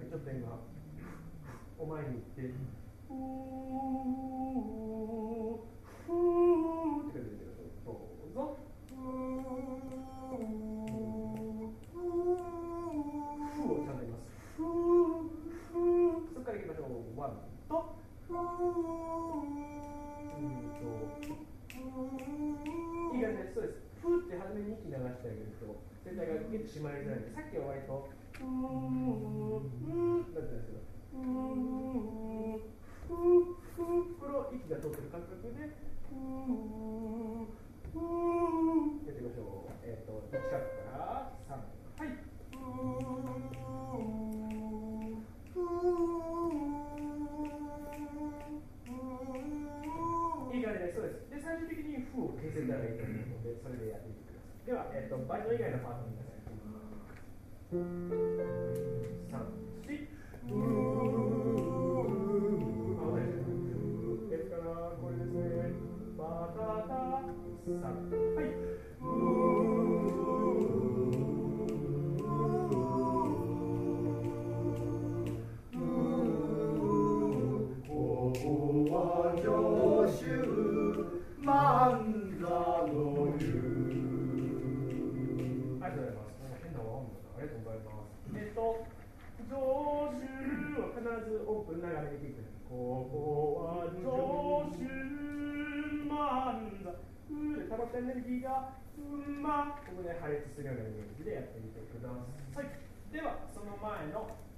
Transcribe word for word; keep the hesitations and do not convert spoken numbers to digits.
けちょっと今お前に行ってふーふーって感じでどうぞふーふーをちゃんと言いますふーふーそこから行きましょうワンとふーうんといい感じですそうですふーって初めに息流してあげると全体がギュッと締まりづらいのでさっきは割とふーふーってなってたんですけどふーふーふーこの息が通ってる感覚でふーふーやっていきましょうえっ、ー、といちからさんはいふーふーいい感じですそうですで最終的にふーを消せたらいいと思うのでそれでやってみてくださいでは、えっ、ー、とバイト以外のパートの皆さんやってみますさん、しふーですからこれですねバタタさんはいふーここは上州万座の湯ありがとうございます変なワンもありがとうございますえっと上州は必ずオープン長めに聞いてここは上州万座ふーで溜まったエネルギーがうんまここで破裂するようなイメージでやってみてくださいではその前の